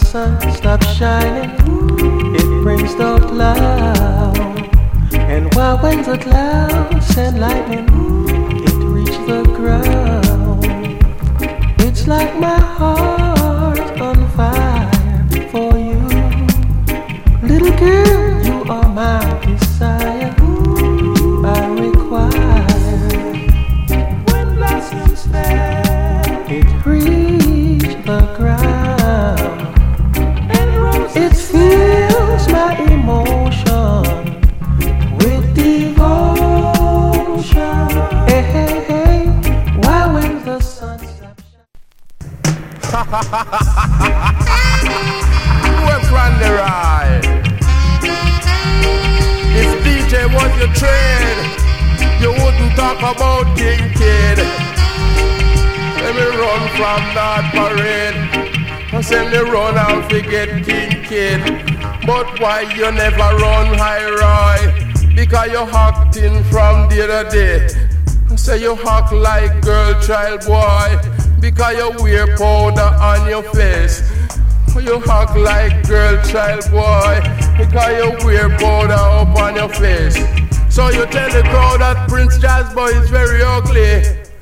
sun stops shining, it brings the cloud. And why when the clouds and lightning, it reach the ground. It's like my heart on fire for you. Little girl, you are my desire, I require. When blossoms fell, it reached the ground. And it fills my emotion with devotion. Hey, hey, hey, why when the sun stops shining? What's on the ride? If DJ was your trade, you wouldn't talk about King Kid. Let me run from that parade. I say me run and forget King Kid. But why you never run High Roy? Because you acting from the other day. I say you act like girl child boy. Because you wear powder on your face. You act like girl child boy. Because you wear powder up on your face. So you tell the crowd that Prince Jazz Boy is very ugly.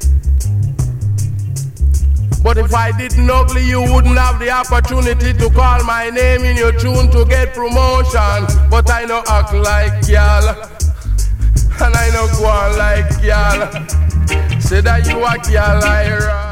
But if I didn't ugly, you wouldn't have the opportunity to call my name in your tune to get promotion. But I know act like y'all, and I know go on like y'all. Say that you a y'all,